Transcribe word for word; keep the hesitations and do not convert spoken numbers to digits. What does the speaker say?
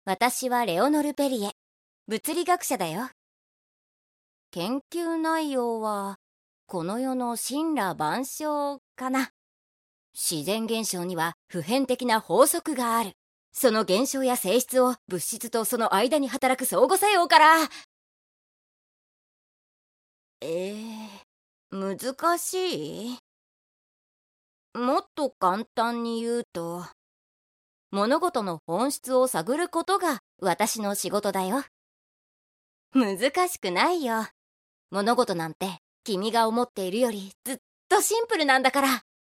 私はレオノル・ペリエ、物理学者だよ。研究内容は、この世の神羅万象かな。自然現象には普遍的な法則がある。その現象や性質を物質とその間に働く相互作用から。えー、難しい？もっと簡単に言うと、物事の本質を探ることが私の仕事だよ。難しくないよ。物事なんて君が思っているよりずっとシンプルなんだから。